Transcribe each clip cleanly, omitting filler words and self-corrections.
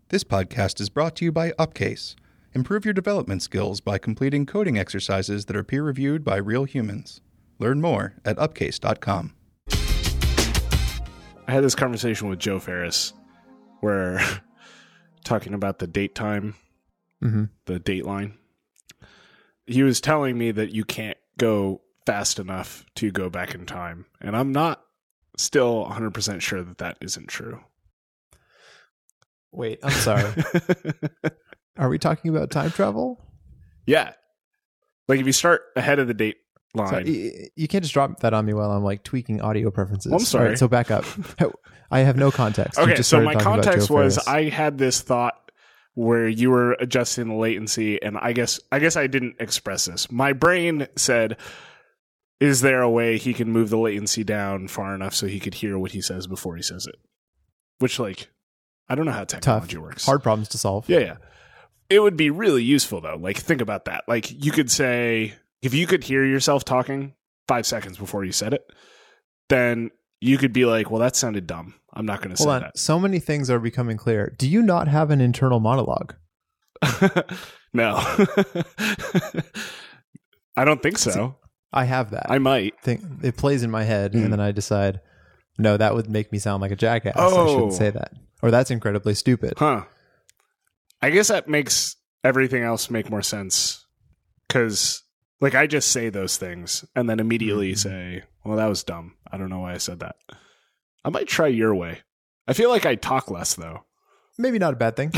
This podcast is brought to you by Upcase. Improve your development skills by completing coding exercises that are peer-reviewed by real humans. Learn more at upcase.com. I had this conversation with Joe Ferris where talking about the date time, the dateline. He was telling me that you can't go fast enough to go back in time. And I'm not still 100% sure that that isn't true. Wait, I'm sorry. Are we talking about time travel? Yeah. Like if you start ahead of the date line. Sorry, you can't just drop that on me while I'm like tweaking audio preferences. Well, I'm sorry. All right, so back up. I have no context. Okay, so my context was I had this thought where you were adjusting the latency, and I guess I didn't express this. My brain said, is there a way he can move the latency down far enough so he could hear what he says before he says it? Which, like, I don't know how technology works. Hard problems to solve. Yeah. It would be really useful, though. Like, think about that. Like, you could say, if you could hear yourself talking 5 seconds before you said it, then you could be like, well, that sounded dumb. I'm not going to say that. So many things are becoming clear. Do you not have an internal monologue? No. I don't think so. See, I have that. I might. It plays in my head, and then I decide, no, that would make me sound like a jackass. I shouldn't say that. Or that's incredibly stupid. Huh. I guess that makes everything else make more sense. Because, like, I just say those things and then immediately say, well, that was dumb. I don't know why I said that. I might try your way. I feel like I talk less, though. Maybe not a bad thing.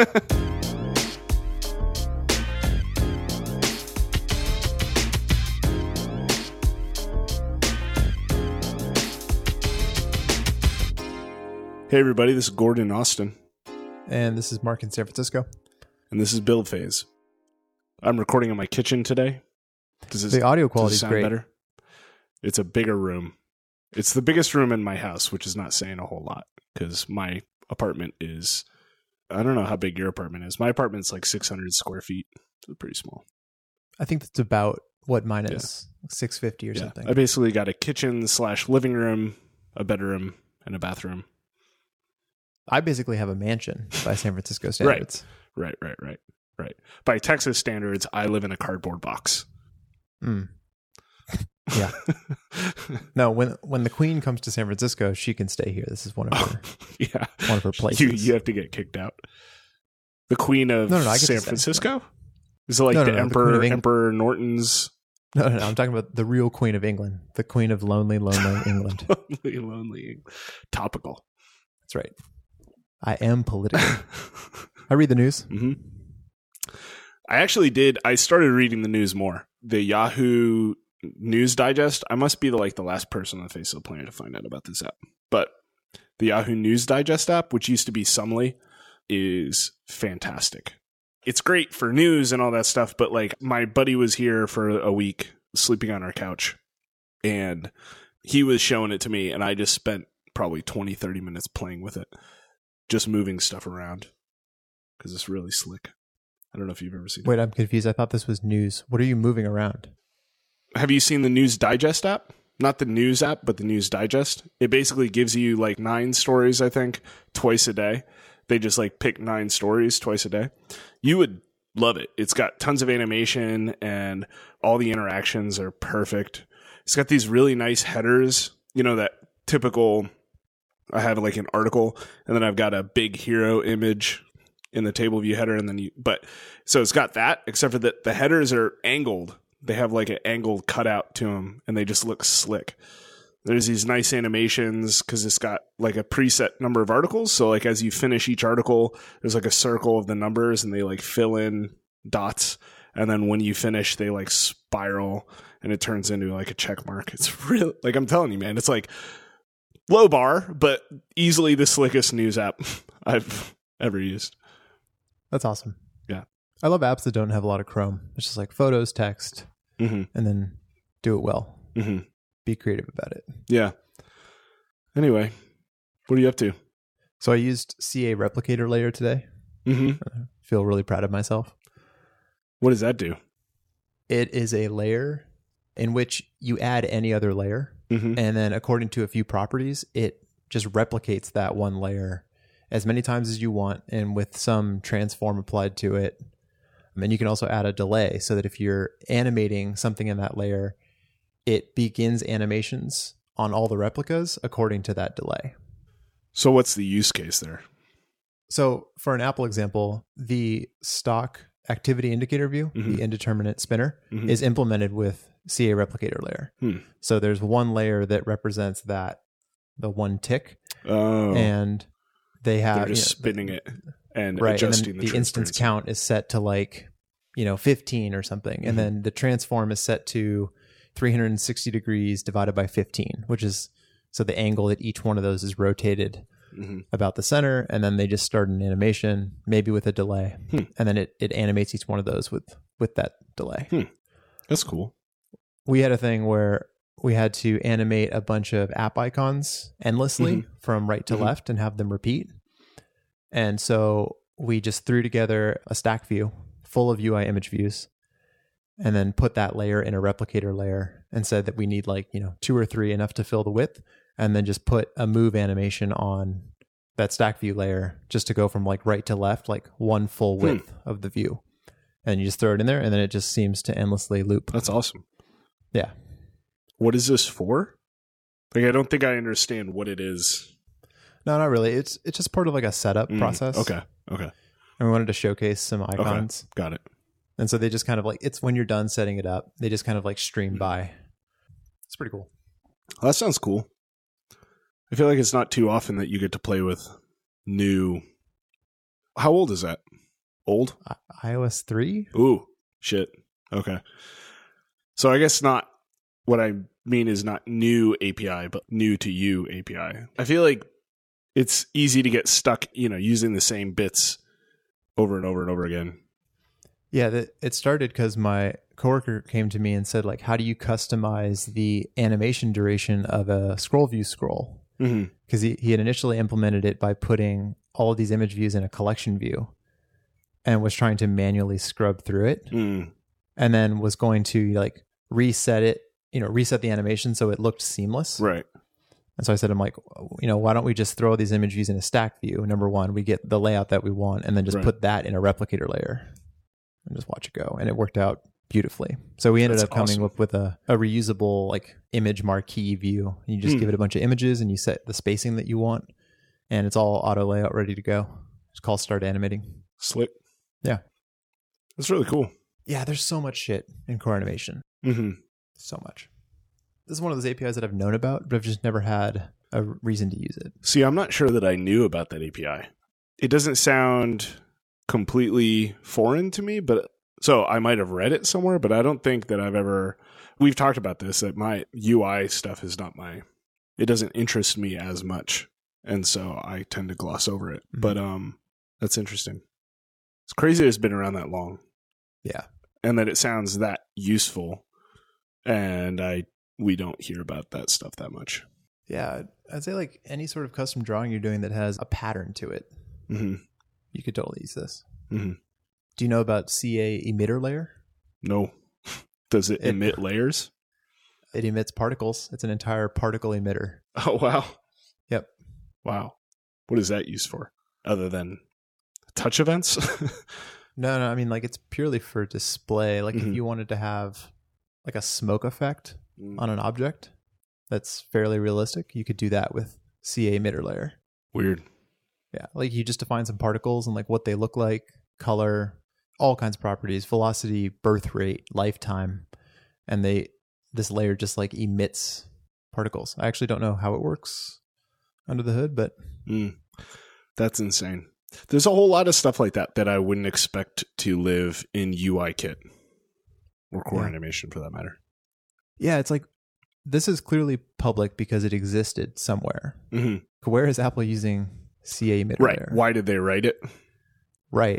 Hey, everybody. This is Gordon in Austin. And this is Mark in San Francisco. And this is Build Phase. I'm recording in my kitchen today. The audio quality is great. Better? It's a bigger room. It's the biggest room in my house, which is not saying a whole lot because my apartment is, I don't know how big your apartment is. My apartment's like 600 square feet. So it's pretty small. I think that's about what mine is, 650 or something. I basically got a kitchen / living room, a bedroom, and a bathroom. I basically have a mansion by San Francisco standards. Right. By Texas standards, I live in a cardboard box. Yeah. No, when the Queen comes to San Francisco, she can stay here. This is one of her one of her places. You have to get kicked out. The Queen of San Francisco? Is it like the Emperor Norton's? No. I'm talking about the real Queen of England. The Queen of lonely England. lonely. Topical. That's right. I am political. I read the news. I actually did. I started reading the news more. The Yahoo News Digest. I must be the last person on the face of the planet to find out about this app. But the Yahoo News Digest app, which used to be Summly, is fantastic. It's great for news and all that stuff. But like my buddy was here for a week sleeping on our couch and he was showing it to me and I just spent probably 20-30 minutes playing with it. Just moving stuff around because it's really slick. I don't know if you've ever seen it. Wait, I'm confused. I thought this was news. What are you moving around? Have you seen the News Digest app? Not the news app, but the News Digest. It basically gives you like 9 stories, I think, twice a day. They just like pick 9 stories twice a day. You would love it. It's got tons of animation and all the interactions are perfect. It's got these really nice headers, you know, that typical... I have like an article and then I've got a big hero image in the table view header. And then so it's got that, except for that the headers are angled. They have like an angled cutout to them and they just look slick. There's these nice animations because it's got like a preset number of articles. So like as you finish each article, there's like a circle of the numbers and they like fill in dots. And then when you finish, they like spiral and it turns into like a check mark. It's really like, I'm telling you, man, it's like, low bar, but easily the slickest news app I've ever used. That's awesome. Yeah. I love apps that don't have a lot of Chrome. It's just like photos, text, and then do it well. Be creative about it. Yeah. Anyway, what are you up to? So I used CA Replicator Layer today. I feel really proud of myself. What does that do? It is a layer in which you add any other layer. And then according to a few properties, it just replicates that one layer as many times as you want and with some transform applied to it. And you can also add a delay so that if you're animating something in that layer, it begins animations on all the replicas according to that delay. So what's the use case there? So for an Apple example, the stock activity indicator view, the indeterminate spinner, is implemented with CA replicator layer. So there's one layer that represents that, the one tick. Oh. And they have... They're just spinning it and right, adjusting and then the instance transparency. count is set to like, 15 or something. And then the transform is set to 360 degrees divided by 15, which is... So the angle that each one of those is rotated about the center, and then they just start an animation, maybe with a delay, and then it animates each one of those with that delay. That's cool. We had a thing where we had to animate a bunch of app icons endlessly from right to left and have them repeat. And so we just threw together a stack view full of UI image views and then put that layer in a replicator layer and said that we need 2 or 3 enough to fill the width, and then just put a move animation on that stack view layer just to go from right to left, one full width of the view. And you just throw it in there, and then it just seems to endlessly loop. That's awesome. Yeah. What is this for? I don't think I understand what it is. No, not really. It's just part of a setup process. Okay. And we wanted to showcase some icons. Okay. Got it. And so they just kind of it's when you're done setting it up, they just kind of stream by. It's pretty cool. Well, that sounds cool. I feel like it's not too often that you get to play with new... How old is that? Old? iOS 3? Ooh, shit. Okay. So I guess not... What I mean is not new API, but new to you API. I feel like it's easy to get stuck, using the same bits over and over and over again. Yeah, it started because my coworker came to me and said, how do you customize the animation duration of a scroll view scroll? Because he had initially implemented it by putting all of these image views in a collection view and was trying to manually scrub through it, and then was going to reset it, reset the animation so it looked seamless. Right. And so I said, why don't we just throw these image views in a stack view? Number one, we get the layout that we want, and then just put that in a replicator layer and just watch it go. And it worked out beautifully. So we ended up coming up with a reusable image marquee view. You just give it a bunch of images and you set the spacing that you want, and it's all auto layout ready to go. It's called Start Animating. Slick. Yeah. That's really cool. Yeah, there's so much shit in core animation. So much. This is one of those APIs that I've known about, but I've just never had a reason to use it. See, I'm not sure that I knew about that API. It doesn't sound completely foreign to me, but so I might have read it somewhere, but I don't think that I've ever... We've talked about this, that my UI stuff is not it doesn't interest me as much. And so I tend to gloss over it. But that's interesting. It's crazy that it's been around that long. Yeah. And that it sounds that useful. And we don't hear about that stuff that much. Yeah. I'd say any sort of custom drawing you're doing that has a pattern to it, you could totally use this. Do you know about CA emitter layer? No. Does it emit layers? It emits particles. It's an entire particle emitter. Oh, wow. Yep. Wow. What is that used for? Other than touch events? No. I mean, it's purely for display. If you wanted to have a smoke effect on an object that's fairly realistic, you could do that with CA emitter layer. Weird. Yeah. You just define some particles and what they look like, color, all kinds of properties, velocity, birth rate, lifetime, and this layer just emits particles. I actually don't know how it works under the hood, but that's insane. There's a whole lot of stuff like that I wouldn't expect to live in UIKit or core animation for that matter. Yeah, it's this is clearly public because it existed somewhere. Where is Apple using CA emitter layer? Why did they write it? Right.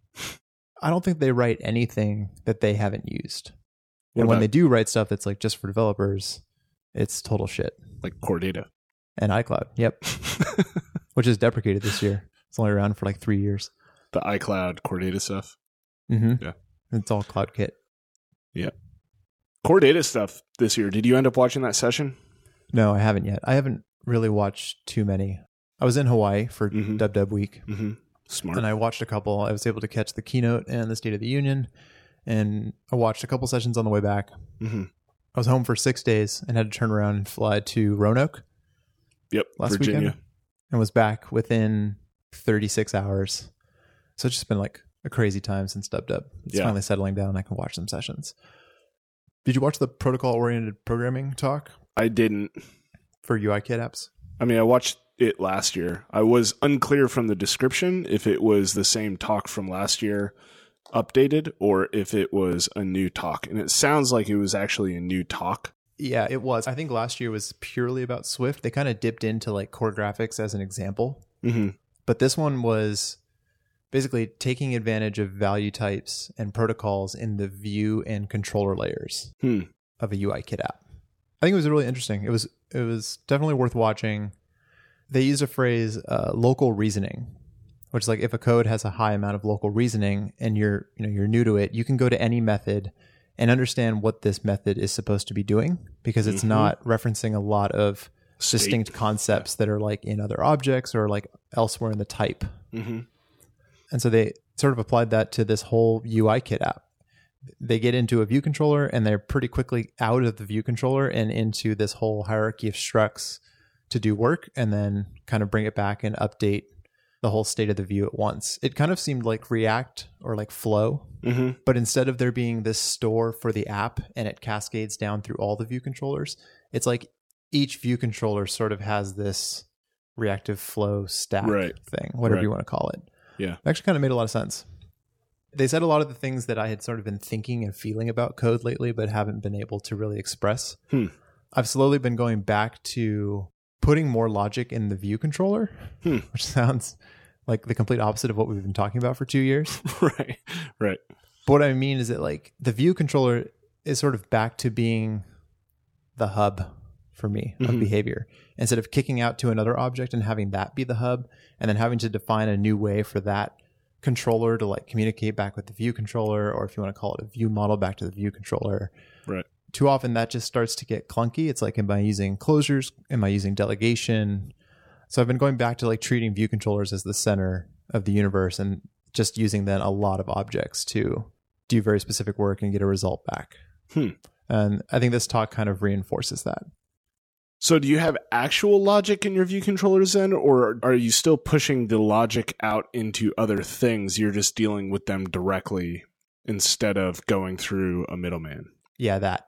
I don't think they write anything that they haven't used. When they do write stuff that's just for developers, it's total shit. Like Core Data. And iCloud. Yep. Which is deprecated this year. It's only around for 3 years. The iCloud Core Data stuff. Yeah. It's all CloudKit. Yeah. Core Data stuff this year. Did you end up watching that session? No, I haven't yet. I haven't really watched too many. I was in Hawaii for Dub Week. Mm-hmm. Smart. And I watched a couple. I was able to catch the keynote and the State of the Union. And I watched a couple sessions on the way back. Mm-hmm. I was home for 6 days and had to turn around and fly to Roanoke. Yep, last Virginia. weekend. And was back within 36 hours. So it's just been like a crazy time since Dub. It's finally settling down. I can watch some sessions. Did you watch the protocol-oriented programming talk? I didn't. For UIKit apps? I mean, I watched it last year. I was unclear from the description if it was the same talk from last year updated or if it was a new talk. And it sounds like it was actually a new talk. Yeah, it was. I think last year was purely about Swift. They kind of dipped into like core graphics as an example. Mm-hmm. But this one was basically taking advantage of value types and protocols in the view and controller layers of a UIKit app. I think it was really interesting. It was definitely worth watching. They use a phrase, local reasoning, which is like if a code has a high amount of local reasoning and you're new to it, you can go to any method and understand what this method is supposed to be doing because it's not referencing a lot of distinct concepts that are like in other objects or like elsewhere in the type. Mm-hmm. And so they sort of applied that to this whole UIKit app. They get into a view controller and they're pretty quickly out of the view controller and into this whole hierarchy of structs to do work and then kind of bring it back and update the whole state of the view at once. It kind of seemed like React or like Flow, but instead of there being this store for the app and it cascades down through all the view controllers, it's like each view controller sort of has this reactive flow stack thing, whatever you want to call it. Yeah. It actually kind of made a lot of sense. They said a lot of the things that I had sort of been thinking and feeling about code lately, but haven't been able to really express. I've slowly been going back to putting more logic in the view controller, which sounds like the complete opposite of what we've been talking about for 2 years. Right. But what I mean is that like the view controller is sort of back to being the hub for me of behavior. Instead of kicking out to another object and having that be the hub and then having to define a new way for that controller to like communicate back with the view controller, or if you want to call it a view model back to the view controller. Right. Too often that just starts to get clunky. It's like, am I using closures? Am I using delegation? So I've been going back to like treating view controllers as the center of the universe and just using then a lot of objects to do very specific work and get a result back. And I think this talk kind of reinforces that. So do you have actual logic in your view controllers then, or are you still pushing the logic out into other things? You're just dealing with them directly instead of going through a middleman. Yeah, that.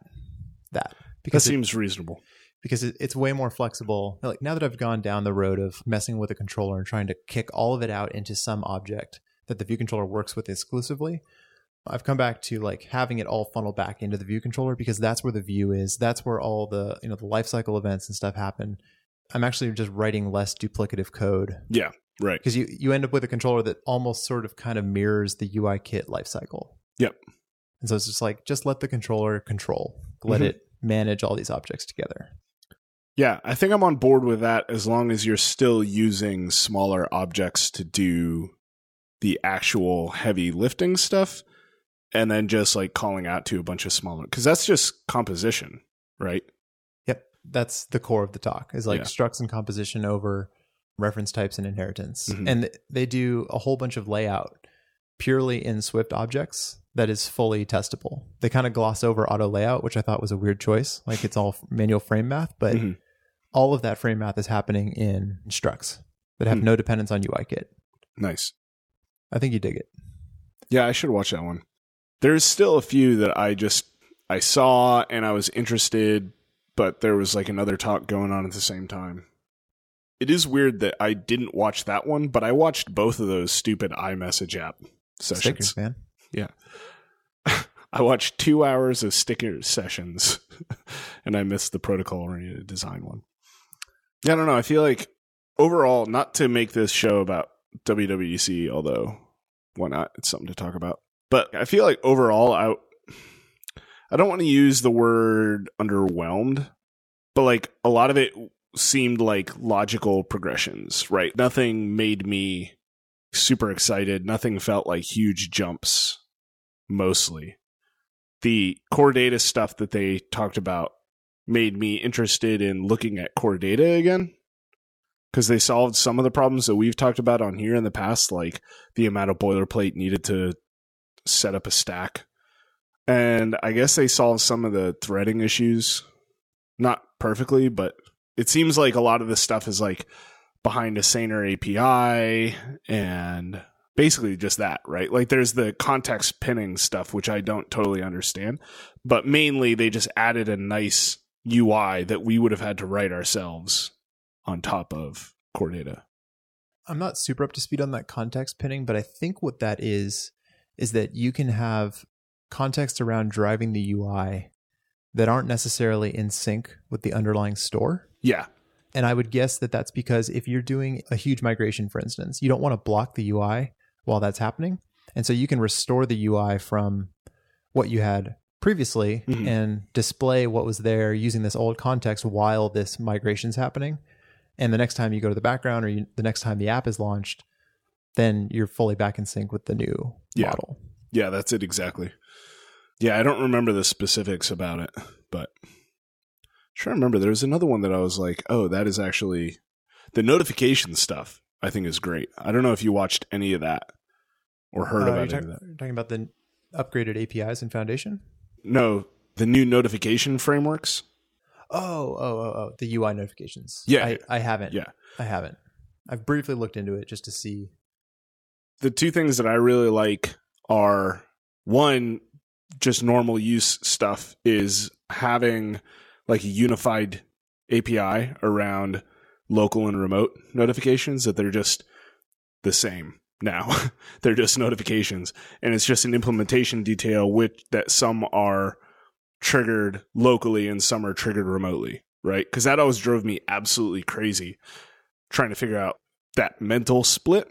Because that seems reasonable. Because it's way more flexible. Like now that I've gone down the road of messing with a controller and trying to kick all of it out into some object that the view controller works with exclusively, I've come back to like having it all funnel back into the view controller because that's where the view is. That's where all the, the lifecycle events and stuff happen. I'm actually just writing less duplicative code. Yeah, right. Because you end up with a controller that almost sort of kind of mirrors the UIKit lifecycle. Yep. And so it's just like, just let the controller control. Let it manage all these objects together. Yeah, I think I'm on board with that as long as you're still using smaller objects to do the actual heavy lifting stuff. And then just like calling out to a bunch of smaller, because that's just composition, right? Yep. That's the core of the talk is like structs and composition over reference types and inheritance. And they do a whole bunch of layout purely in Swift objects that is fully testable. They kind of gloss over auto layout, which I thought was a weird choice. Like it's all manual frame math, but all of that frame math is happening in structs that have no dependence on UIKit. Nice. I think you dig it. Yeah, I should watch that one. There's still a few that I saw and I was interested, but there was like another talk going on at the same time. It is weird that I didn't watch that one, but I watched both of those stupid iMessage app sessions. Stickers, man. Yeah. I watched 2 hours of sticker sessions and I missed the protocol-oriented design one. Yeah, I don't know. I feel like overall, not to make this show about WWDC, although why not? It's something to talk about. But I feel like overall, I don't want to use the word underwhelmed, but like a lot of it seemed like logical progressions, right? Nothing made me super excited. Nothing felt like huge jumps, mostly. The core data stuff that they talked about made me interested in looking at core data again. because they solved some of the problems that we've talked about on here in the past, like the amount of boilerplate needed to set up a stack. And I guess they solved some of the threading issues. Not perfectly, but it seems like a lot of this stuff is like behind a Saner API and basically just that, right? Like there's the context pinning stuff, which I don't totally understand, but mainly they just added a nice UI that we would have had to write ourselves on top of core data. I'm not super up to speed on that context pinning, but I think what that is that you can have context around driving the UI that aren't necessarily in sync with the underlying store. Yeah. And I would guess that that's because if you're doing a huge migration, for instance, you don't want to block the UI while that's happening. And so you can restore the UI from what you had previously and display what was there using this old context while this migration's happening. And the next time you go to the background or the next time the app is launched, then you're fully back in sync with the new model. Yeah, that's it exactly. Yeah, I don't remember the specifics about it, but sure, I remember there was another one that I was like, oh, that is actually the notification stuff. I think is great. I don't know if you watched any of that or heard about any of that. You're talking about the upgraded APIs in Foundation? No, the new notification frameworks. Oh, the UI notifications. Yeah, I haven't. Yeah, I haven't. I've briefly looked into it just to see. The two things that I really like are, one, just normal use stuff is having like a unified API around local and remote notifications, that they're just the same now. They're just notifications. And it's just an implementation detail that some are triggered locally and some are triggered remotely, right? Because that always drove me absolutely crazy trying to figure out that mental split.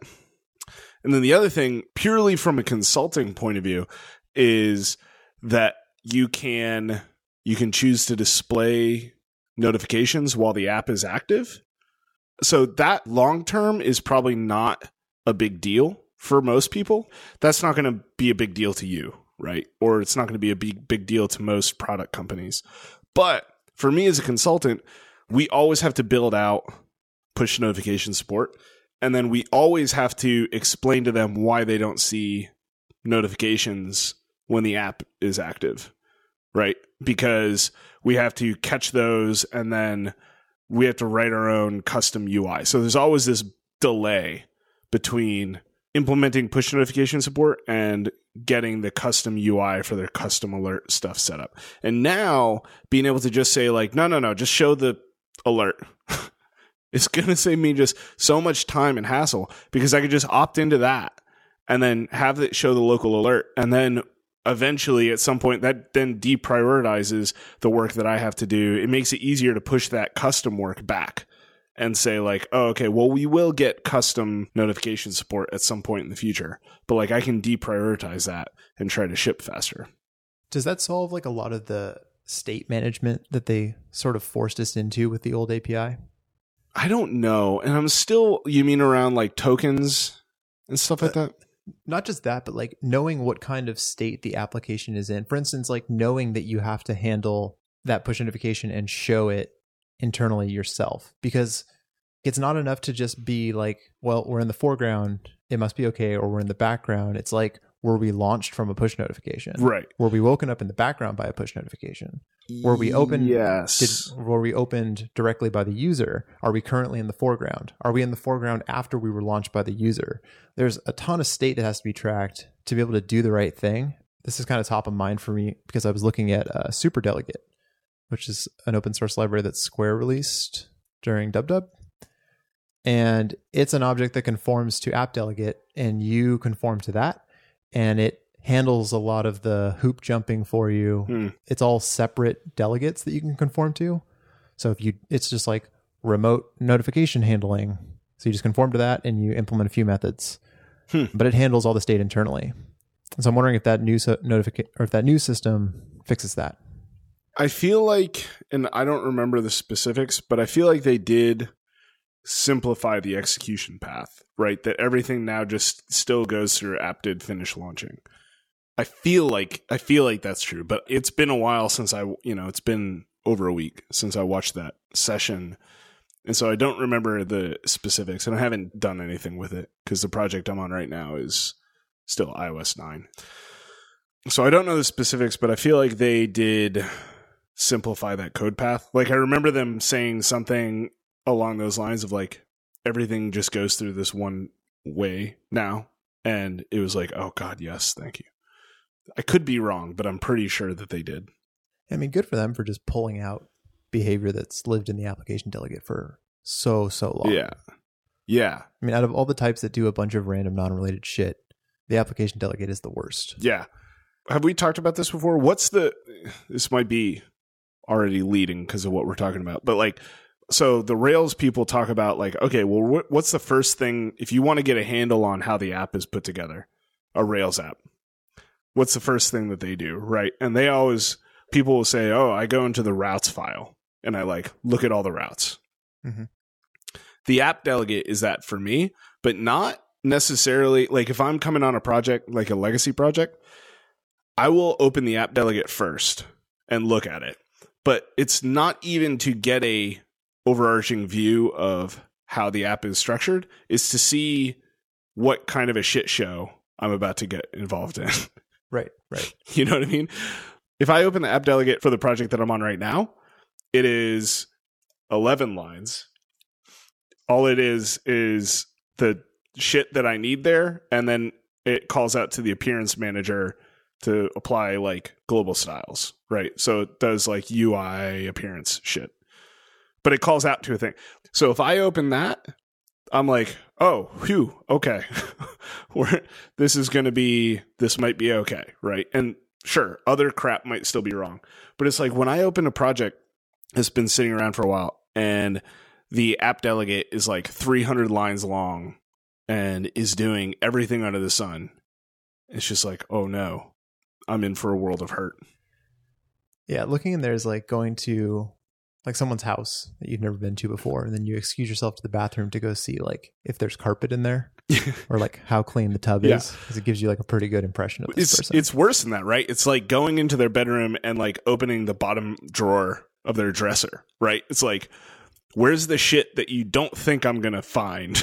And then the other thing, purely from a consulting point of view, is that you can choose to display notifications while the app is active. So that long term is probably not a big deal for most people. That's not going to be a big deal to you, right? Or it's not going to be a big deal to most product companies. But for me as a consultant, we always have to build out push notification support. And then we always have to explain to them why they don't see notifications when the app is active, right? Because we have to catch those and then we have to write our own custom UI. So there's always this delay between implementing push notification support and getting the custom UI for their custom alert stuff set up. And now being able to just say like, no, just show the alert. It's going to save me just so much time and hassle because I could just opt into that and then have it show the local alert. And then eventually at some point that then deprioritizes the work that I have to do. It makes it easier to push that custom work back and say like, oh, okay, well, we will get custom notification support at some point in the future, but like I can deprioritize that and try to ship faster. Does that solve like a lot of the state management that they sort of forced us into with the old API? I don't know. And I'm still, you mean around like tokens and stuff like that? Not just that, but like knowing what kind of state the application is in. For instance, like knowing that you have to handle that push notification and show it internally yourself, because it's not enough to just be like, well, we're in the foreground, it must be okay, or we're in the background. It's like, were we launched from a push notification? Right. Were we woken up in the background by a push notification? Were we opened? Yes. Were we opened directly by the user? Are we currently in the foreground? Are we in the foreground after we were launched by the user? There's a ton of state that has to be tracked to be able to do the right thing. This is kind of top of mind for me because I was looking at SuperDelegate, which is an open source library that Square released during DubDub. And it's an object that conforms to AppDelegate, and you conform to that. And it handles a lot of the hoop jumping for you. It's all separate delegates that you can conform to. So it's just like remote notification handling. So you just conform to that and you implement a few methods, but it handles all the state internally. So I'm wondering if that new or if that new system fixes that. I feel like, and I don't remember the specifics, but I feel like they did simplify the execution path, right? That everything now just still goes through app-did finish launching. I feel like that's true, but it's been a while since it's been over a week since I watched that session And so I don't remember the specifics, and I haven't done anything with it because the project I'm on right now is still iOS 9. So I don't know the specifics, but I feel like they did simplify that code path. Like, I remember them saying something along those lines of like, everything just goes through this one way now. And it was like, oh God, yes, thank you. I could be wrong, but I'm pretty sure that they did. I mean, good for them for just pulling out behavior that's lived in the application delegate for so long. Yeah. I mean, out of all the types that do a bunch of random non-related shit, the application delegate is the worst. Yeah. Have we talked about this before? This might be already leading because of what we're talking about, but like, so the Rails people talk about like, okay, well, what's the first thing, if you want to get a handle on how the app is put together, a Rails app, what's the first thing that they do, right? And people will say, oh, I go into the routes file and I like look at all the routes. Mm-hmm. The app delegate is that for me, but not necessarily like if I'm coming on a project, like a legacy project, I will open the app delegate first and look at it. But it's not even to get a overarching view of how the app is structured. It's to see what kind of a shit show I'm about to get involved in. Right. You know what I mean? If I open the app delegate for the project that I'm on right now, it is 11 lines. All it is the shit that I need there. And then it calls out to the appearance manager to apply like global styles, right? So it does like UI appearance shit, but it calls out to a thing. So if I open that, I'm like, oh, phew, okay. This might be okay, right? And sure, other crap might still be wrong, but it's like when I open a project that's been sitting around for a while and the app delegate is like 300 lines long and is doing everything under the sun, it's just like, oh no, I'm in for a world of hurt. Yeah, looking in there is like going to like someone's house that you've never been to before, and then you excuse yourself to the bathroom to go see like if there's carpet in there or like how clean the tub is, because it gives you like a pretty good impression of this person. It's worse than that, right? It's like going into their bedroom and like opening the bottom drawer of their dresser, right? It's like, where's the shit that you don't think I'm going to find?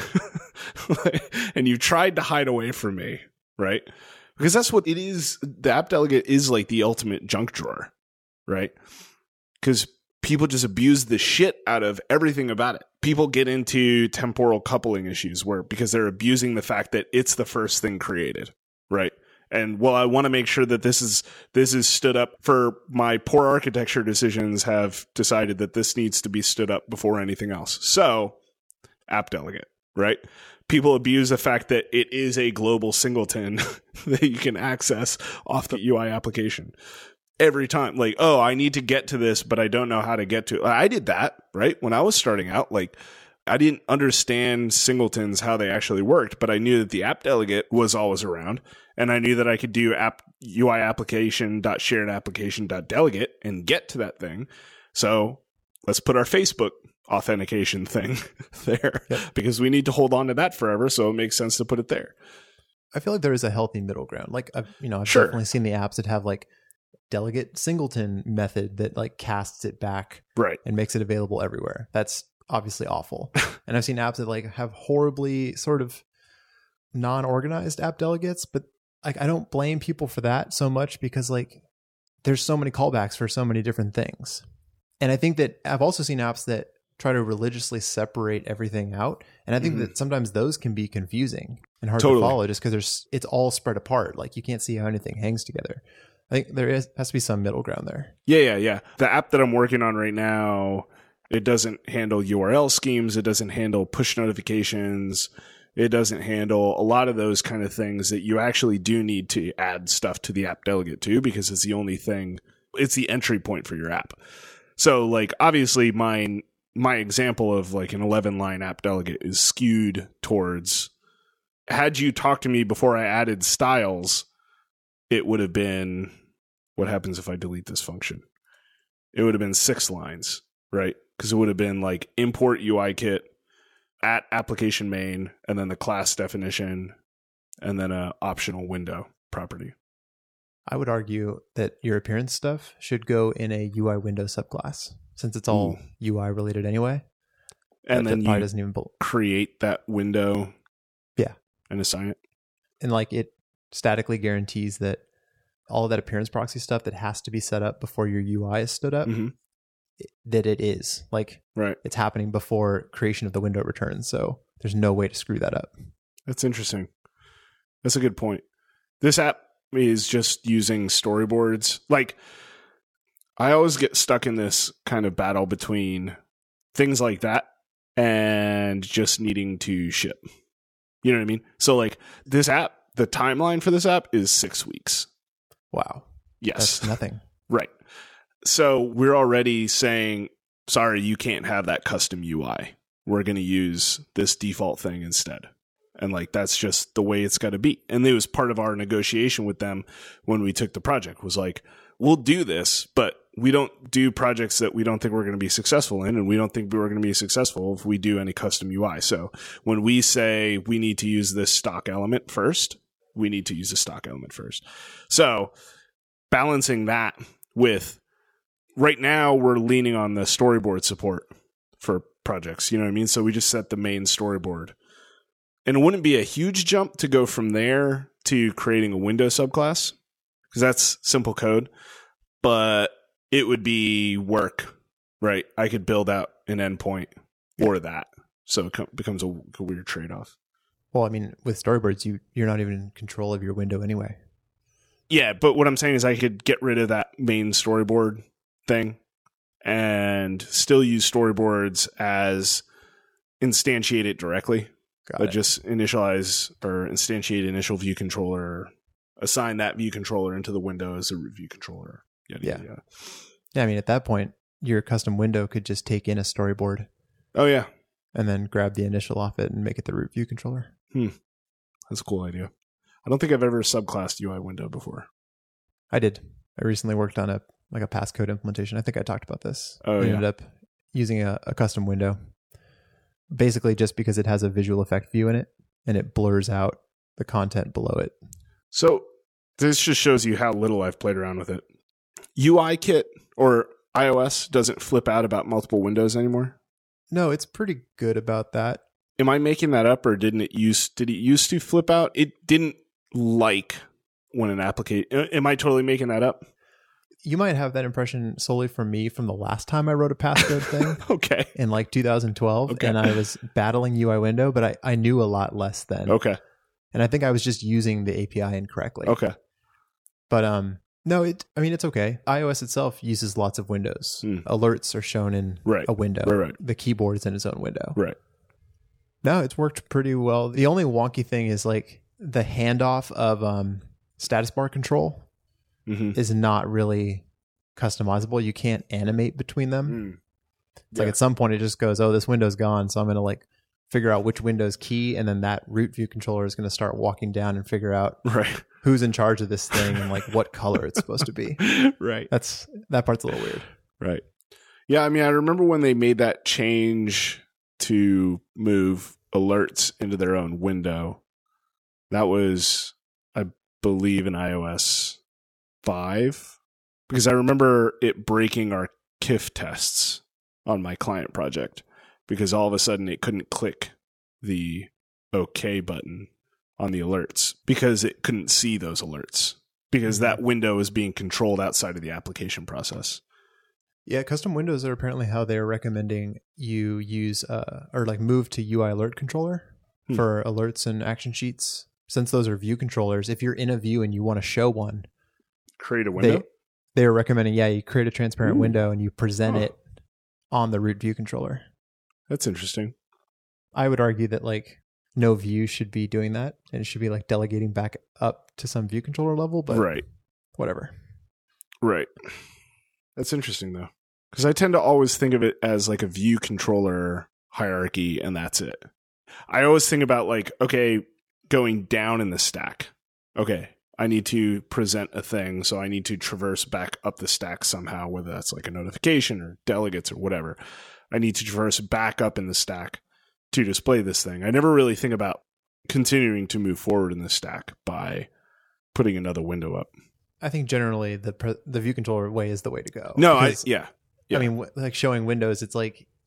And you tried to hide away from me, right? Because that's what it is. The app delegate is like the ultimate junk drawer, right? Because people just abuse the shit out of everything about it. People get into temporal coupling issues because they're abusing the fact that it's the first thing created, right? And well, I want to make sure that this is stood up for my poor architecture decisions have decided that this needs to be stood up before anything else. So, app delegate, right? People abuse the fact that it is a global singleton that you can access off the UI application. Every time, like, oh, I need to get to this, but I don't know how to get to it. I did that, right? When I was starting out, like, I didn't understand singletons, how they actually worked, but I knew that the app delegate was always around, and I knew that I could do UI application.shared application.delegate and get to that thing. So let's put our Facebook authentication thing there, because we need to hold on to that forever, so it makes sense to put it there. I feel like there is a healthy middle ground. Like, I've Sure. definitely seen the apps that have like delegate singleton method that like casts it back Right. and makes it available everywhere. That's obviously awful. And I've seen apps that like have horribly sort of non-organized app delegates, but like I don't blame people for that so much, because like there's so many callbacks for so many different things. And I think that I've also seen apps that try to religiously separate everything out, and I think that sometimes those can be confusing and hard to follow just because it's all spread apart. Like you can't see how anything hangs together. I think has to be some middle ground there. Yeah. The app that I'm working on right now, it doesn't handle URL schemes. It doesn't handle push notifications. It doesn't handle a lot of those kind of things that you actually do need to add stuff to the app delegate to, because it's the only thing, it's the entry point for your app. So like, obviously my example of like an 11-line app delegate is skewed towards, had you talked to me before I added styles, it would have been, what happens if I delete this function? It would have been 6 lines, right? Because it would have been like import UI kit at application main, and then the class definition, and then a optional window property. I would argue that your appearance stuff should go in a UI window subclass, since it's all UI related anyway. And then probably you doesn't even create that window. Yeah. And assign it. And like it statically guarantees that all of that appearance proxy stuff that has to be set up before your UI is stood up, that it is. Like Right. it's happening before creation of the window returns. So there's no way to screw that up. That's interesting. That's a good point. This app is just using storyboards. Like, I always get stuck in this kind of battle between things like that and just needing to ship. You know what I mean? So, like, this app, the timeline for this app is 6 weeks. Wow. Yes. That's nothing. Right. So, we're already saying, sorry, you can't have that custom UI. We're going to use this default thing instead. And like, that's just the way it's got to be. And it was part of our negotiation with them when we took the project, was like, we'll do this, but we don't do projects that we don't think we're going to be successful in. And we don't think we're going to be successful if we do any custom UI. So when we say we need to use this stock element first, we need to use the stock element first. So balancing that with, right now we're leaning on the storyboard support for projects. You know what I mean? So we just set the main storyboard. And it wouldn't be a huge jump to go from there to creating a window subclass, because that's simple code, but it would be work, right? I could build out an endpoint for that. So it becomes a weird trade-off. Well, I mean, with storyboards, you're not even in control of your window anyway. Yeah, but what I'm saying is I could get rid of that main storyboard thing and still use storyboards as instantiate it directly. But just initialize or instantiate initial view controller, assign that view controller into the window as a root view controller. Yeah, I mean, at that point, your custom window could just take in a storyboard. Oh, yeah. And then grab the initial off it and make it the root view controller. That's a cool idea. I don't think I've ever subclassed UI window before. I did. I recently worked on a passcode implementation. I think I talked about this. Oh, I ended up using a custom window. Basically just because it has a visual effect view in it and it blurs out the content below it. So this just shows you how little I've played around with it. UIKit or iOS doesn't flip out about multiple windows anymore? No, it's pretty good about that. Am I making that up, or did it used to flip out? It didn't like when an application... Am I totally making that up? You might have that impression solely from me from the last time I wrote a passcode thing. Okay. In like 2012. Okay. And I was battling UI window, but I knew a lot less then. Okay. And I think I was just using the API incorrectly. Okay. But no, it's okay. iOS itself uses lots of windows. Alerts are shown in a window. Right. The keyboard is in its own window. Right. No, it's worked pretty well. The only wonky thing is like the handoff of status bar control is not really customizable. You can't animate between them. It's like at some point it just goes, oh, this window's gone. So I'm going to like figure out which window's key. And then that root view controller is going to start walking down and figure out who's in charge of this thing and like what color it's supposed to be. Right. That part's a little weird. Right. Yeah. I mean, I remember when they made that change to move alerts into their own window. That was, I believe, in iOS 5, because I remember it breaking our KIF tests on my client project because all of a sudden it couldn't click the OK button on the alerts because it couldn't see those alerts because that window is being controlled outside of the application process. Yeah, custom windows are apparently how they're recommending you use or like move to UI alert controller for alerts and action sheets. Since those are view controllers, if you're in a view and you want to show one, create a window. They are recommending, you create a transparent window and you present it on the root view controller. That's interesting. I would argue that like no view should be doing that, and it should be like delegating back up to some view controller level. But whatever. Right. That's interesting though, because I tend to always think of it as like a view controller hierarchy, and that's it. I always think about like, okay, going down in the stack. Okay, I need to present a thing, so I need to traverse back up the stack somehow, whether that's like a notification or delegates or whatever. I need to traverse back up in the stack to display this thing. I never really think about continuing to move forward in the stack by putting another window up. I think generally the view controller way is the way to go. No, because, yeah. I mean, like showing windows, it's like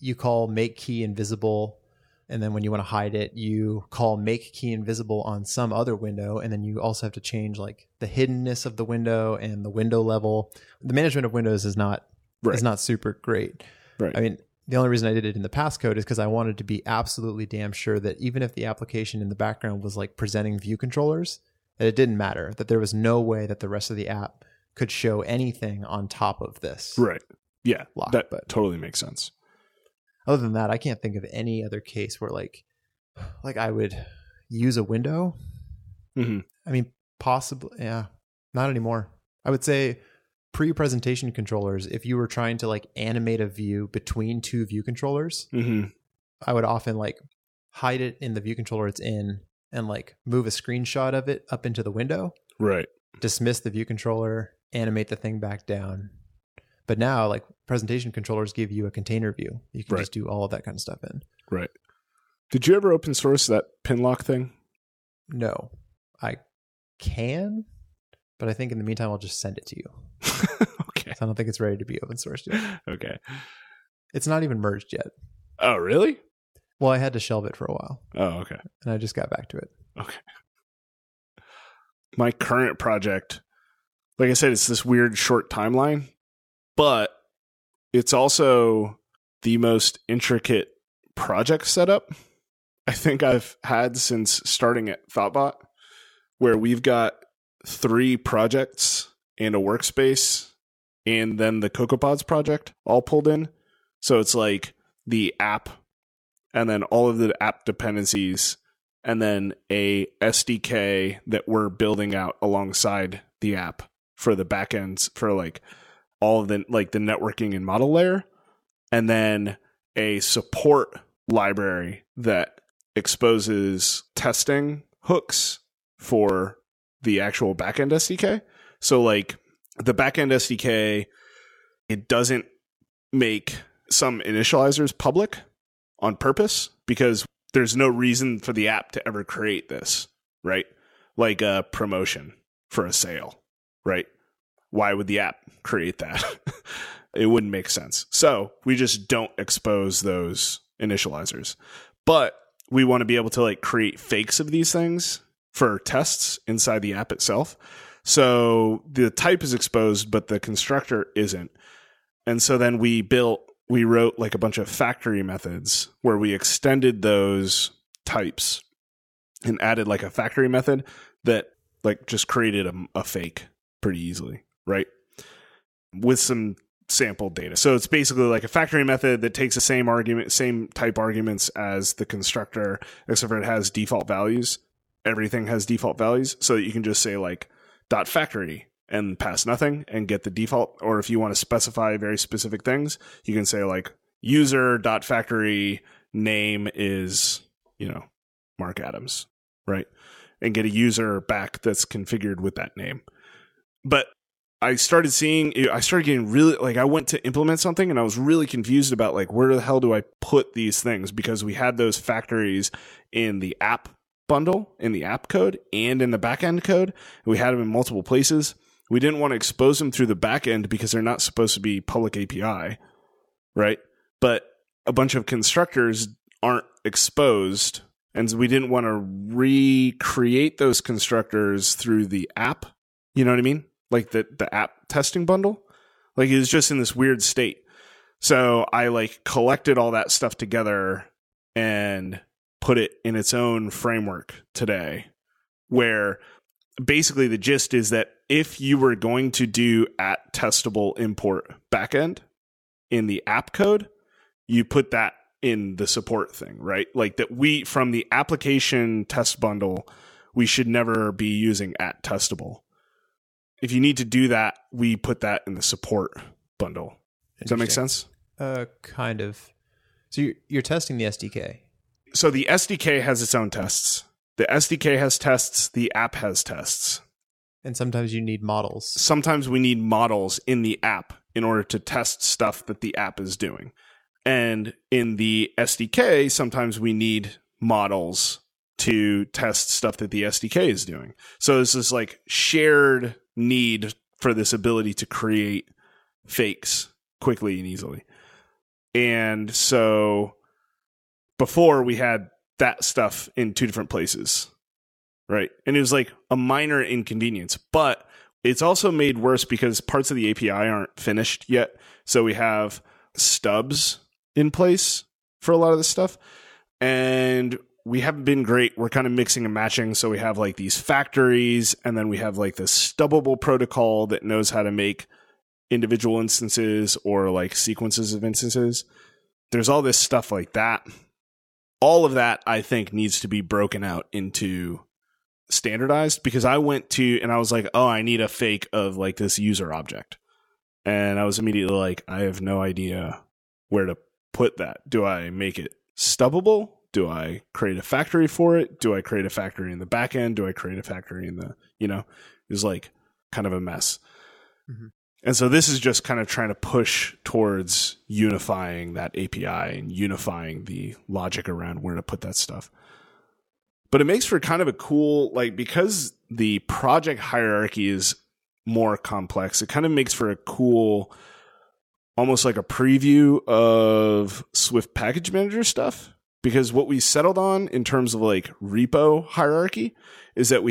you call make key invisible, and then when you want to hide it, you call make key invisible on some other window, and then you also have to change like the hiddenness of the window and the window level. The management of windows is not super great. Right. I mean, the only reason I did it in the passcode is because I wanted to be absolutely damn sure that even if the application in the background was like presenting view controllers, that it didn't matter, that there was no way that the rest of the app could show anything on top of this. Right. Yeah. Lock, that but totally makes sense. other than that, I can't think of any other case where like I would use a window. Mm-hmm. I mean, possibly, yeah, not anymore. I would say pre-presentation controllers, if you were trying to like animate a view between two view controllers, Mm-hmm. I would often like hide it in the view controller it's in and like move a screenshot of it up into the window, Right. dismiss the view controller, animate the thing back down. But now like presentation controllers give you a container view. You can Right. just do all of that kind of stuff in. Right. Did you ever open source that Pinlock thing? No, I can, but I think in the meantime, I'll just send it to you. Okay. So I don't think it's ready to be open sourced yet. Okay. It's not even merged yet. Oh, really? Well, I had to shelve it for a while Oh, okay. and I just got back to it. Okay. My current project, like I said, it's this weird short timeline, but it's also the most intricate project setup I think I've had since starting at Thoughtbot, where we've got 3 projects and a workspace and then the CocoaPods project all pulled in. So it's like the app and then all of the app dependencies and then a SDK that we're building out alongside the app for the backends for like all of the like the networking and model layer, and then a support library that exposes testing hooks for the actual backend SDK. So like the backend SDK, it doesn't make some initializers public on purpose because there's no reason for the app to ever create this, right? Like a promotion for a sale, right? Why would the app create that? It wouldn't make sense. So we just don't expose those initializers. But we want to be able to like create fakes of these things for tests inside the app itself. So the type is exposed, but the constructor isn't. And so then we wrote like a bunch of factory methods where we extended those types and added like a factory method that like just created a fake pretty easily, right? With some sample data. So it's basically like a factory method that takes the same type arguments as the constructor, except for it has default values. Everything has default values, so that you can just say like .factory and pass nothing and get the default. Or if you want to specify very specific things, you can say like user.factory name is, Mark Adams, right? And get a user back that's configured with that name. But I started getting really, like, I went to implement something and I was really confused about like, where the hell do I put these things? Because we had those factories in the app bundle, in the app code, and in the backend code. We had them in multiple places. We didn't want to expose them through the backend because they're not supposed to be public API, right? But a bunch of constructors aren't exposed, and we didn't want to recreate those constructors through the app. You know what I mean? Like the app testing bundle. Like it was just in this weird state. So I like collected all that stuff together and put it in its own framework today, where basically the gist is that if you were going to do @testable import backend in the app code, you put that in the support thing, right? Like that from the application test bundle, we should never be using @testable. If you need to do that, we put that in the support bundle. Does that make sense? Kind of. So you're testing the SDK. So the SDK has its own tests. The SDK has tests. The app has tests. And sometimes you need models. Sometimes we need models in the app in order to test stuff that the app is doing. And in the SDK, sometimes we need models to test stuff that the SDK is doing. So this is like shared need for this ability to create fakes quickly and easily. And so before we had that stuff in two different places, right? And it was like a minor inconvenience, but it's also made worse because parts of the API aren't finished yet. So we have stubs in place for a lot of this stuff. And we haven't been great. We're kind of mixing and matching. So we have like these factories, and then we have like this stubbable protocol that knows how to make individual instances or like sequences of instances. There's all this stuff like that. All of that, I think, needs to be broken out into standardized, because I went to and I was like, oh, I need a fake of like this user object. And I was immediately like, I have no idea where to put that. Do I make it stubbable? Do I create a factory for it? Do I create a factory in the back end? Do I create a factory in the, it was like kind of a mess. Mm-hmm. And so this is just kind of trying to push towards unifying that API and unifying the logic around where to put that stuff. But it makes for kind of a cool, like, because the project hierarchy is more complex, it kind of makes for a cool, almost like a preview of Swift Package Manager stuff. Because what we settled on in terms of like repo hierarchy is that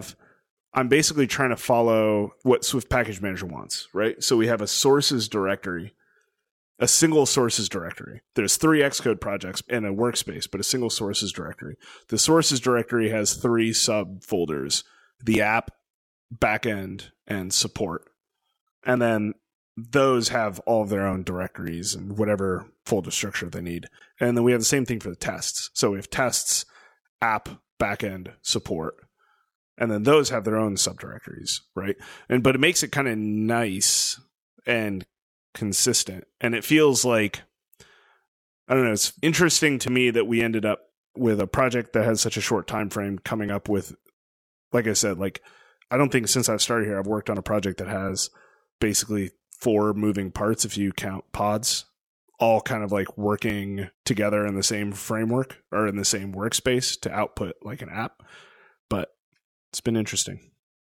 I'm basically trying to follow what Swift Package Manager wants, right? So we have a sources directory, a single sources directory. There's 3 Xcode projects and a workspace, but a single sources directory. The sources directory has 3 subfolders: the app, backend, and support. And then those have all of their own directories and whatever folder structure they need. And then we have the same thing for the tests. So we have tests, app, backend, support. And then those have their own subdirectories, right? But it makes it kind of nice and consistent. And it feels like, I don't know, it's interesting to me that we ended up with a project that has such a short time frame coming up with, like I said, like, I don't think since I've started here, I've worked on a project that has basically 4 moving parts, if you count pods, all kind of like working together in the same framework or in the same workspace to output like an app. But it's been interesting.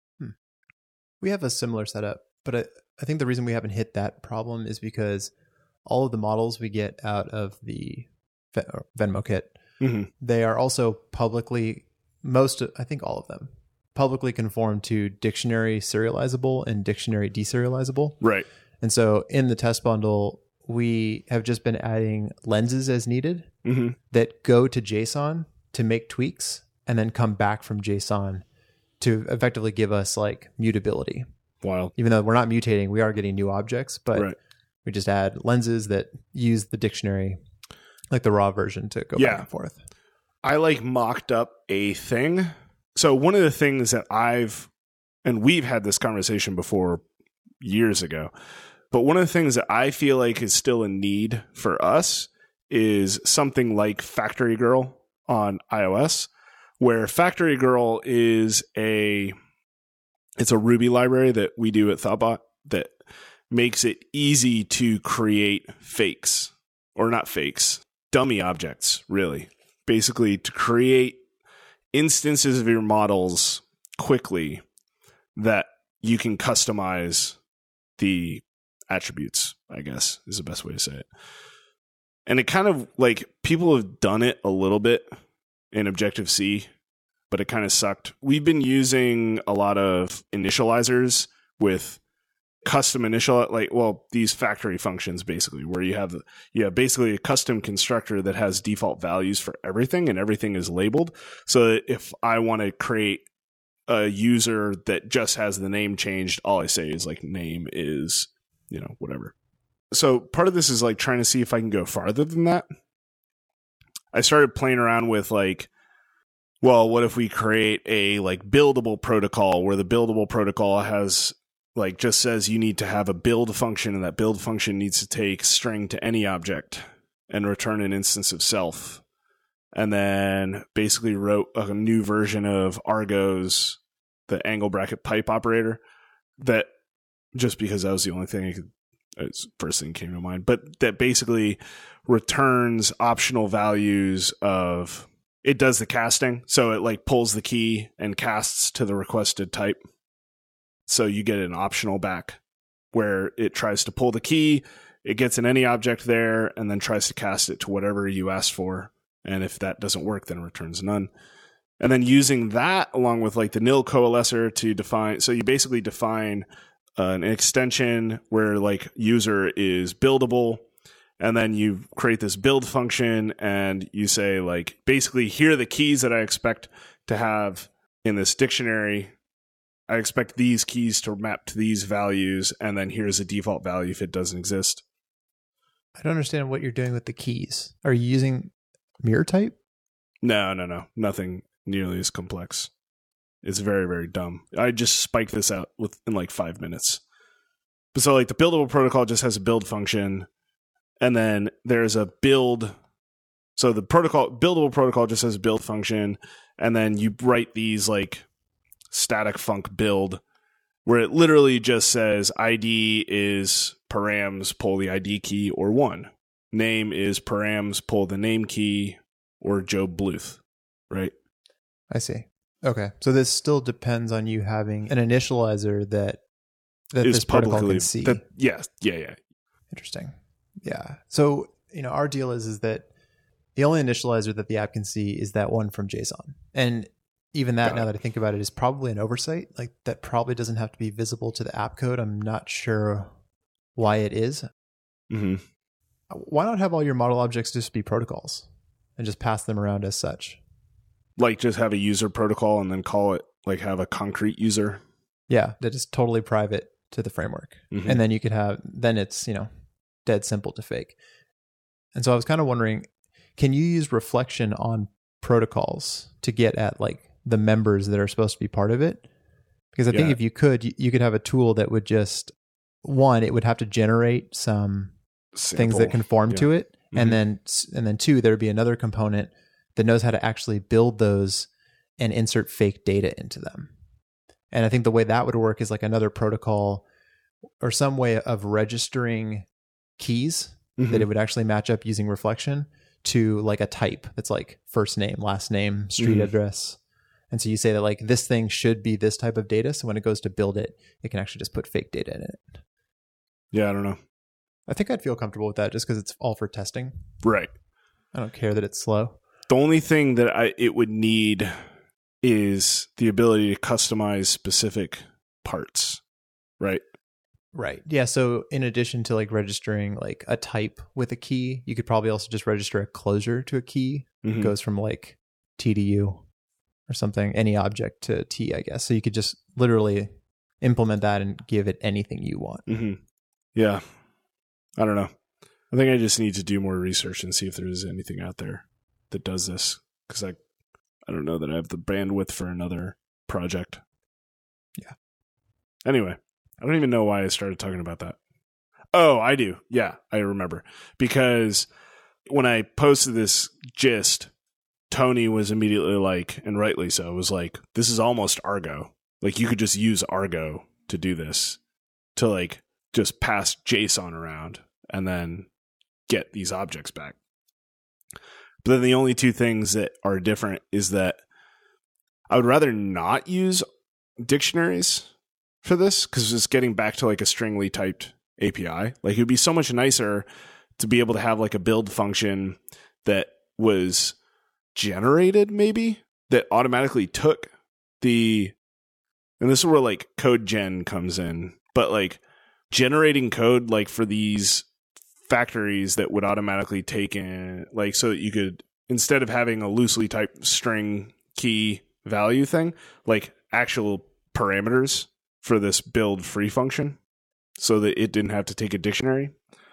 We have a similar setup, but I think the reason we haven't hit that problem is because all of the models we get out of the Venmo kit, they are also publicly, I think all of them, publicly conform to dictionary serializable and dictionary deserializable. Right. And so in the test bundle, we have just been adding lenses as needed that go to JSON to make tweaks and then come back from JSON to effectively give us like mutability. Wow. Even though we're not mutating, we are getting new objects, but we just add lenses that use the dictionary, like the raw version, to go back and forth. I like mocked up a thing. So one of the things that we've had this conversation before years ago, but one of the things that I feel like is still a need for us is something like Factory Girl on iOS, where Factory Girl is it's a Ruby library that we do at Thoughtbot that makes it easy to create fakes, or not fakes, dummy objects, really. Basically, to create instances of your models quickly that you can customize the attributes, I guess, is the best way to say it. And it kind of, like, people have done it a little bit in Objective-C, but it kind of sucked. We've been using a lot of initializers with custom these factory functions, basically, where you have basically a custom constructor that has default values for everything, and everything is labeled. So that if I want to create a user that just has the name changed, all I say is like name is, whatever. So part of this is like trying to see if I can go farther than that. I started playing around with like, well, what if we create a like buildable protocol where the buildable protocol has like just says you need to have a build function, and that build function needs to take string to any object and return an instance of self. And then basically wrote a new version of Argo's, the angle bracket pipe operator, that just because that was the only thing first thing came to mind, but that basically returns optional values of, it does the casting. So it like pulls the key and casts to the requested type. So you get an optional back where it tries to pull the key. it gets in any object there and then tries to cast it to whatever you asked for. And if that doesn't work, then it returns none. And then using that along with like the nil coalescer to define, so you basically define an extension where like user is buildable, and then you create this build function and you say like, basically here are the keys that I expect to have in this dictionary. I expect these keys to map to these values, and then here's a default value if it doesn't exist. I don't understand what you're doing with the keys. Are you using mirror type? No. Nothing nearly as complex. It's very, very dumb. I just spiked this out in like 5 minutes. But so like the buildable protocol just has a build function, and then there's a build. So the buildable protocol just has a build function, and then you write these like static func build where it literally just says ID is params, pull the ID key or 1. Name is params, pull the name key or Joe Bluth, right? I see. Okay. So this still depends on you having an initializer that this protocol can see. Yeah. Interesting. Yeah. So, our deal is that the only initializer that the app can see is that one from JSON. And even that, now that I think about it, is probably an oversight. Like that probably doesn't have to be visible to the app code. I'm not sure why it is. Mm-hmm. Why not have all your model objects just be protocols and just pass them around as such? Like just have a user protocol and then call it, like have a concrete user. Yeah, that is totally private to the framework. Mm-hmm. And then you could then it's, dead simple to fake. And so I was kind of wondering, can you use reflection on protocols to get at like the members that are supposed to be part of it? Because I think if you could, you could have a tool that would just, one, it would have to generate some things that conform to it. Mm-hmm. And then two, there'd be another component that knows how to actually build those and insert fake data into them. And I think the way that would work is like another protocol or some way of registering keys that it would actually match up using reflection to like a type that's like first name, last name, street address. And so you say that like this thing should be this type of data. So when it goes to build it, it can actually just put fake data in it. Yeah, I don't know. I think I'd feel comfortable with that just because it's all for testing. Right. I don't care that it's slow. The only thing that it would need is the ability to customize specific parts, right? Right. Yeah. So in addition to like registering like a type with a key, you could probably also just register a closure to a key. It goes from like T to U or something, any object to T, I guess. So you could just literally implement that and give it anything you want. Mm-hmm. Yeah. I don't know. I think I just need to do more research and see if there's anything out there that does this, because I don't know that I have the bandwidth for another project. Yeah. Anyway, I don't even know why I started talking about that. Oh, I do. Yeah, I remember. Because when I posted this gist, Tony was immediately like, and rightly so, was like, this is almost Argo. Like you could just use Argo to do this, to like just pass JSON around and then get these objects back. But then the only two things that are different is that I would rather not use dictionaries for this, because it's getting back to like a stringly typed API. Like it would be so much nicer to be able to have like a build function that was generated, maybe, that automatically took and this is where like code gen comes in, but like generating code like for these factories that would automatically take in, like, so that you could, instead of having a loosely typed string key value thing, like actual parameters for this build free function, so that it didn't have to take a dictionary.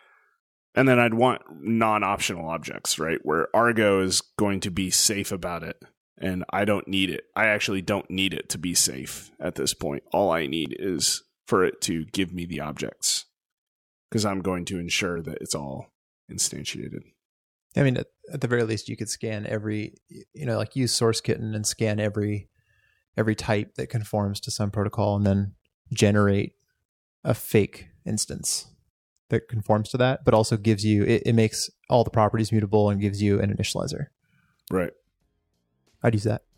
And then I'd want non-optional objects, right? Where Argo is going to be safe about it, and I don't need it. I actually don't need it to be safe at this point. All I need is for it to give me the objects, because I'm going to ensure that it's all instantiated. I mean, at the very least, you could scan every, like use SourceKitten and scan every type that conforms to some protocol, and then generate a fake instance that conforms to that, but also gives you, it makes all the properties mutable and gives you an initializer. Right. I'd use that.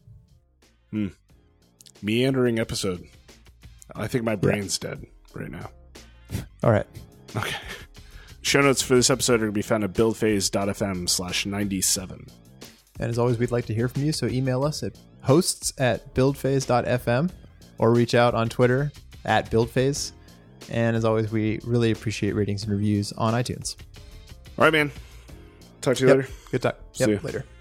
Meandering episode. I think my brain's dead right now. All right. Okay. Show notes for this episode are going to be found at buildphase.fm/97. And as always, we'd like to hear from you, so email us at hosts@buildphase.fm or reach out on Twitter @buildphase. And as always, we really appreciate ratings and reviews on iTunes. All right, man. Talk to you later. Good talk. See ya. Later.